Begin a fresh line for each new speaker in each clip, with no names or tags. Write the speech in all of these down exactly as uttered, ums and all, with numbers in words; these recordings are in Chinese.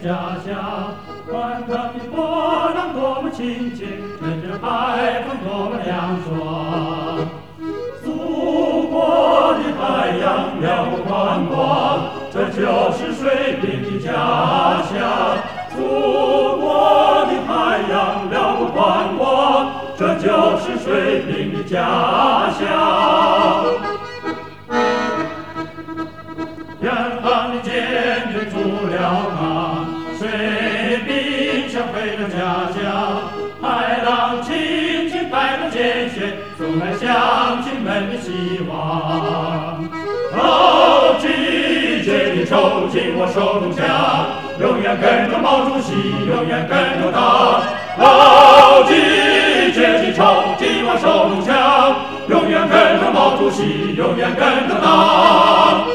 家乡。欢腾的波浪多么亲切，阵阵海风多么凉爽。祖国的海洋辽阔宽广，这就是水兵的家乡。祖国的海洋辽阔宽广，这就是水兵的家乡。远航的舰队筑了港，水兵想回到家乡。海浪轻轻摆动剑弦，送来乡亲们的希望。牢记这的仇进我手中枪，永远跟着毛主席，永远跟着党。牢记这的仇进我手中枪，永远跟着毛主席，永远跟着党。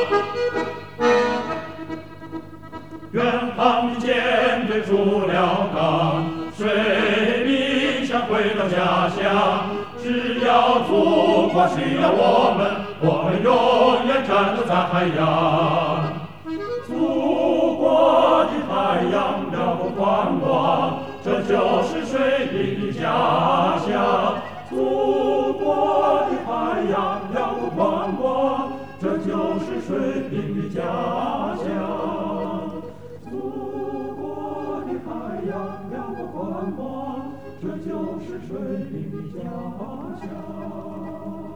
远航的舰队筑了港，水兵想回到家乡。只要祖国需要我们，我们永远战斗在海洋。祖国的海洋辽阔宽广，这就是水兵的家乡。祖国的海洋辽阔宽广，这就是水兵的家乡。祖国的海洋辽阔宽广，这就是水兵的家乡。